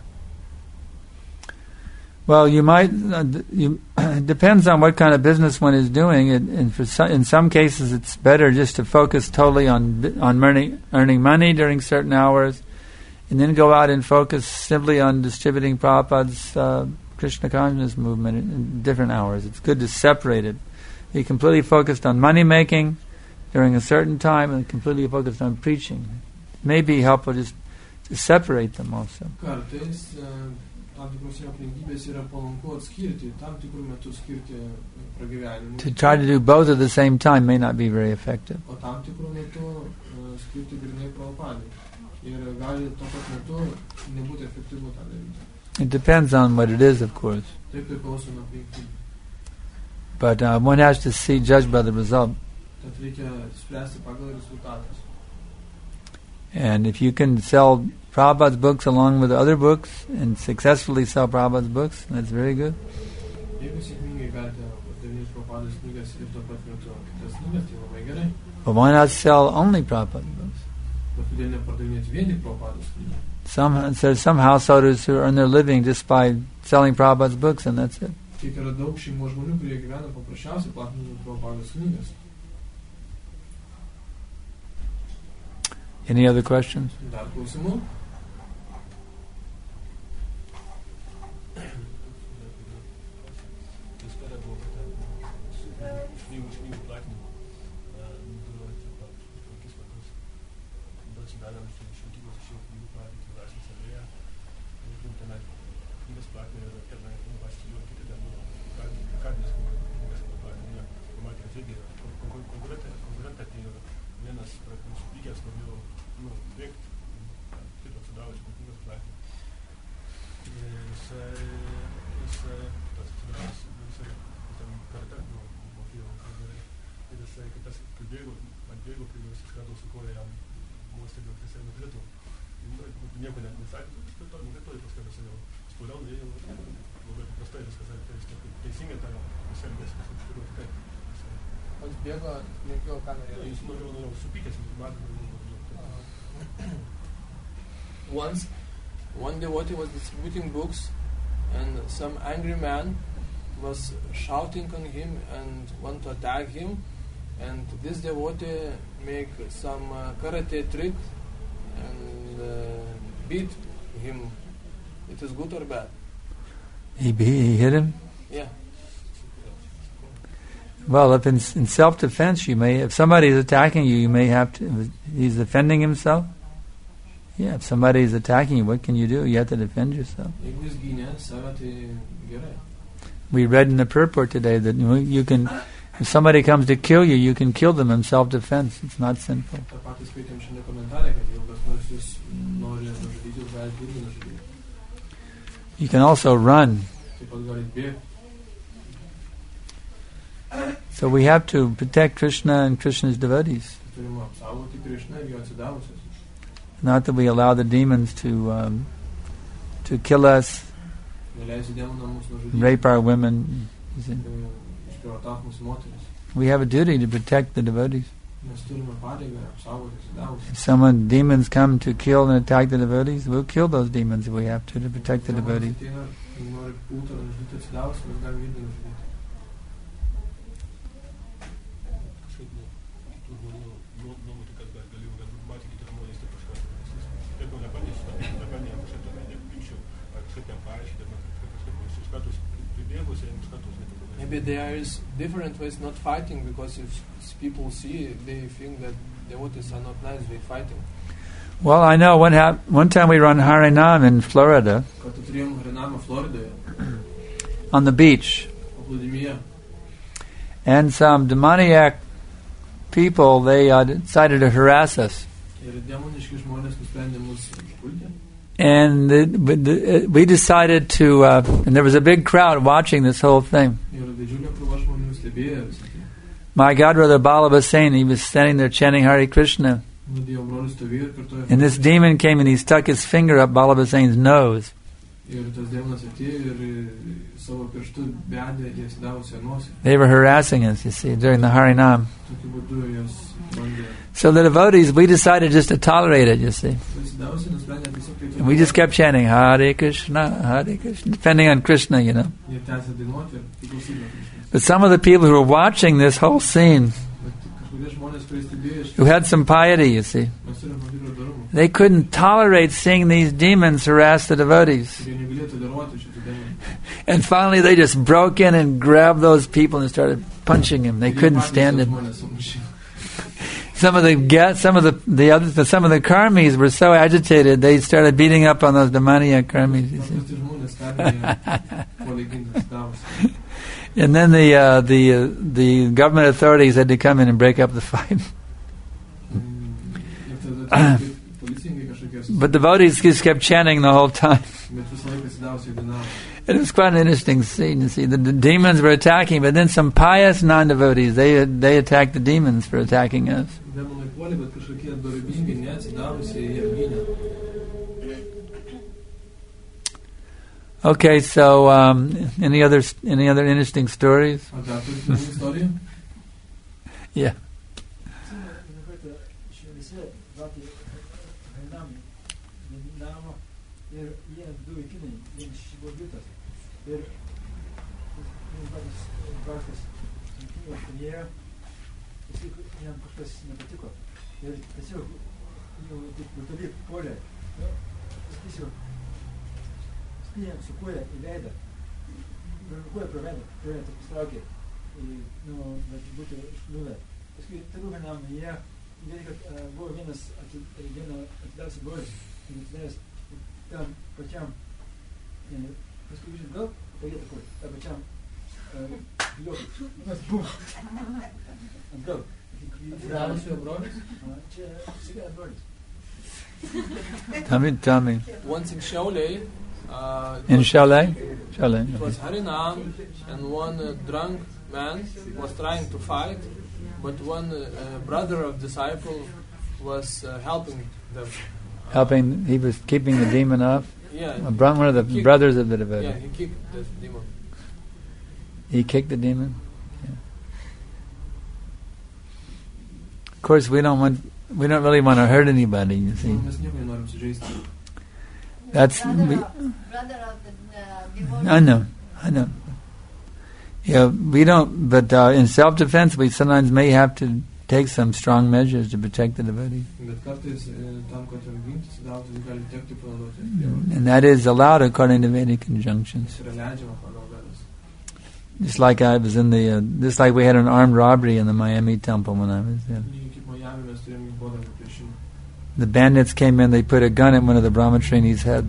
Well, you might. It depends on what kind of business one is doing. And in some cases, it's better just to focus totally on earning money during certain hours, and then go out and focus simply on distributing Prabhupada's Krishna consciousness movement in different hours. It's good to separate it. Be completely focused on money making during a certain time, and completely focused on preaching. It may be helpful just to separate them also. Kartais tam tikrose aplinkybės yra palanku atskirti, tam tikrų metų skirti pragyvenimui. To try to do both at the same time may not be very effective. O tam tikrų metų skirti grynai Prabhupadai. Ir gali tuo pat metu nebūti efektyvu tą daryti. It depends on what it is, of course. Tai priklauso nuo aplinkybių. But one has to see, judge by the result. Tad reikia spręsti pagal rezultatus. And if you can sell Prabhupada's books along with other books and successfully sell Prabhupada's books, that's very good. Jeigu sėkmingai galite pardavinėti Prabhupados knygas ir tuo pat metu kitas knygas, tai labai gerai. But why not sell only Prabhupada's books? Bet kodėl nepardavinėti vien tik Prabhupados knygas? There's some householders who earn their living just by selling Prabhupada's books, and that's it. Tik yra daug šeimos žmonių, kurie gyvena paprasčiausiai platindami Prabhupados knygas. Any other questions? Dar klausimų? Once, one devotee was distributing books, and some angry man was shouting on him and want to attack him, and this devotee make some karate trick and beat him. It is good or bad? He hit him? Yeah. Well, if in self-defense, if somebody is attacking you, you may have to. He's defending himself. Yeah, if somebody is attacking you, what can you do? You have to defend yourself. We read in the purport today that you can, if somebody comes to kill you, you can kill them in self-defense. It's not sinful. You can also run. So we have to protect Krishna and Krishna's devotees. Not that we allow the demons to kill us, rape our women. We have a duty to protect the devotees. If demons come to kill and attack the devotees, we'll kill those demons if we have to protect the devotees. Maybe there is different ways not fighting, because if people see, they think that devotees are not nice, they're fighting. Well, I know one time we run Harinam in Florida, on the beach, and some demoniac people, they decided to harass us. And we decided to, and there was a big crowd watching this whole thing. My godbrother Bala was saying, he was standing there chanting Hare Krishna. Nu, Dievo brolis stovėjo ir kartojo. And this demon came and he stuck his finger up Balabasain's nose. Ir tas demonas atėjo ir savo pirštu bedė jas davusią nosį. They were harassing us, you see, during the Harinam. Tokiu būdu jos bandė. So the devotees, we decided just to tolerate it, you see. Pasidavusi, nusprendė tiesiog tai. And we just kept chanting, Hare Krishna, depending on Krishna, you know. Jie tęsė dainuoti ir priklausydavo Krishna. But some of the people who were watching this whole scene, Bet kažkokie žmonės, kurie stebėjo who had some piety, you see, mes turim tam tikrą darumą. they couldn't tolerate seeing these demons harass the devotees. Jie negalėjo toleruoti šitų demonų. And finally they just broke in and grabbed those people and started punching them. They couldn't stand it. Some of the karmis were so agitated they started beating up on those demoniac karmis. You see. And then the government authorities had to come in and break up the fight. But the devotees just kept chanting the whole time. It was quite an interesting scene. You see, the demons were attacking, but then some pious non-devotees they attacked the demons for attacking us. Okay, so any other interesting stories? Yeah. Ir tiesiog jau taip brutaliai puolė, sakysiu, spynėm su koja į veidą, koja pro veidą taip pastraukė, bet būtų iškliuvę. Paskui taruhanam jie, kad buvo viena atidarsi brolis, ir atidaręs tam pačiam, paskui žiūrėt gal, pagėta kur, tam pačiam piliokui, bum, atgal. Tell me. Once in Shaolei, it was Harinam, and one drunk man was trying to fight, but one brother of disciple was helping them. He was keeping the demon off? Yeah. One of the brothers of the devotee. Yeah, he kicked the demon. He kicked the demon? Of course, we don't really want to hurt anybody. You see, that's. Brother of the devotee. I know. Yeah, we don't. But in self-defense, we sometimes may have to take some strong measures to protect the devotee. And that is allowed according to Vedic injunctions. Just like I was in just like we had an armed robbery in the Miami temple when I was there. The bandits came in, they put a gun at one of the brahmatrini's head.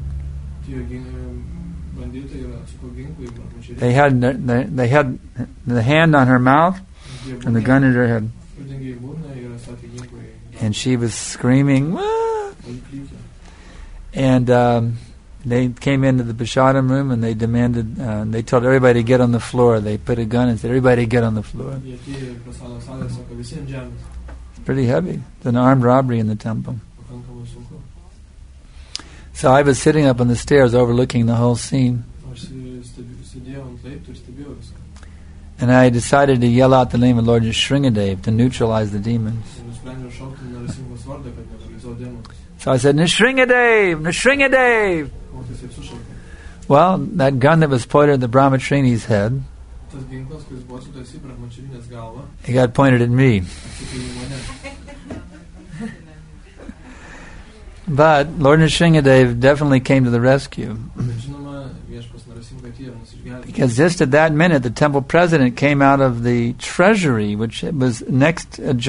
They had the hand on her mouth and the gun at her head. And she was screaming, "Ah!" And they came into the prasadam room and they demanded, they told everybody to get on the floor. They put a gun and said, "Everybody get on the floor." Pretty heavy. It's an armed robbery in the temple. So I was sitting up on the stairs overlooking the whole scene. And I decided to yell out the name of Lord Nrsingadev to neutralize the demons. So I said, "Nrsingadev! Nrsingadev!" Well, that gun that was pointed at the brahmatrini's head, it got pointed at me. But Lord Nrsingadev definitely came to the rescue. Because just at that minute, the temple president came out of the treasury, which was just next to the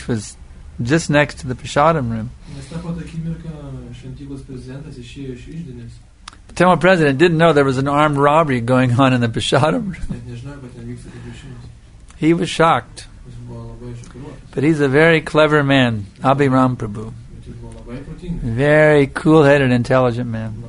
prasadam room. The temple president didn't know there was an armed robbery going on in the prasadam room. He was shocked. But he's a very clever man, Abhiram Prabhu. Very cool-headed, intelligent man.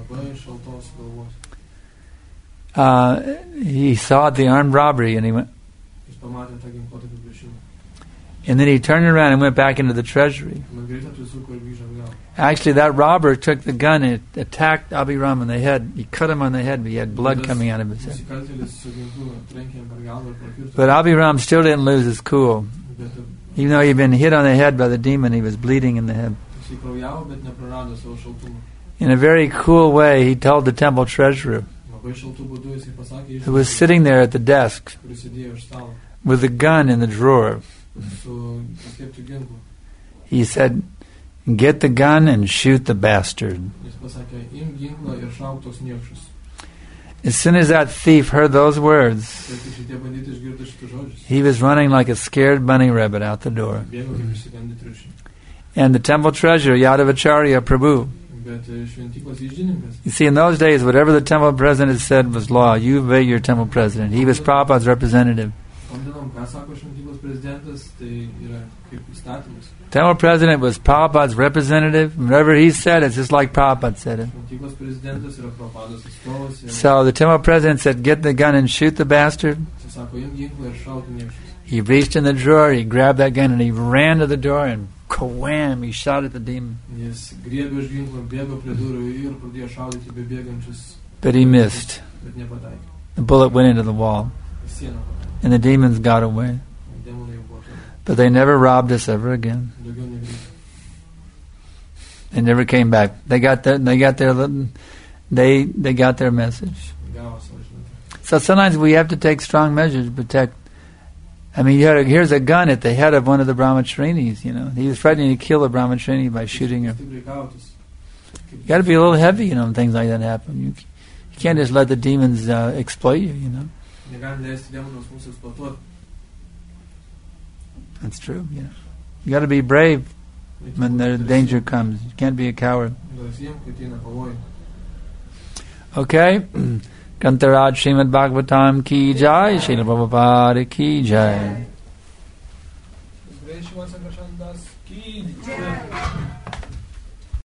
He saw the armed robbery and he went. And then he turned around and went back into the treasury. Bet greit apsisuko ir grįžo atgal. Actually, that robber took the gun and attacked Abhiram on the head. He cut him on the head, but he had blood coming out of his head. Nusikaltėlis su ginklu trenkė jam per galvą ir prakirto. But Abhiram still didn't lose his cool. Bet Even though he'd been hit on the head by the demon, he was bleeding in the head. jisai kraujavo, bet neprarado savo šaltumą. In a very cool way, he told the temple treasurer, Labai šaltų būdų jisai pasakė, who was sitting there at the desk kuris sėdėjo už stalo with the gun in the drawer, su paslėptu ginklu. he said, "Get the gun and shoot the bastard." Jis pasakė, imk ginklą ir šauk tos niekšus. As soon as that thief heard those words, Ir kai šitie banditai išgirdo šitus žodžius, he was running like a scared bunny rabbit out the door. bėgo kaip išsigandę triušiai. And the temple treasurer, Yadavacharya Prabhu, Bet šventyklos iždininkas, you see, in those days, whatever the temple president said was law. You obey your temple president. He was Prabhupada's representative. tom dienom, ką sako šventyklos prezidentas, tai yra kaip įstatymas. Temple president was Prabhupada's representative. Whatever he said, it's just like Prabhupada said it. Šventyklos prezidentas yra Prabhupados atstovas. Ir So the temple president said, "Get the gun and shoot the bastard." jis sako, imk ginklą ir šauk niekšus. He reached in the drawer, he grabbed that gun, and he ran to the door and wham! He shot at the demon. Jis griebė už ginklą, bėgo prie durų ir pradėjo šaudyti bebėgančius, But he missed. bet nepataikė. The bullet went into the wall, Į sieną pataikė. and the demons got away. Demonai jau buvo toli. But they never robbed us ever again. Daugiau negrįžo. They never came back. They got their message. Gavo savo žinutę. So sometimes we have to take strong measures to protect. I mean, here's a gun at the head of one of the brahmacharis. You know, he was threatening to kill a brahmachari by shooting her. Stipriai kautis. You got to be a little heavy, you know, when things like that happen. You can't just let the demons exploit you. You know, Negalim leisti demonams mūsų eksploatuoti. that's true. You know, you got to be brave when the danger comes. You can't be a coward. Drąsiem, kai ateina pavojai. Okay. Kantaraj Srimad Bhagavatam ki jai, Srila Prabhupada ki jai. Shri Srivastava Goswami Das ki jai.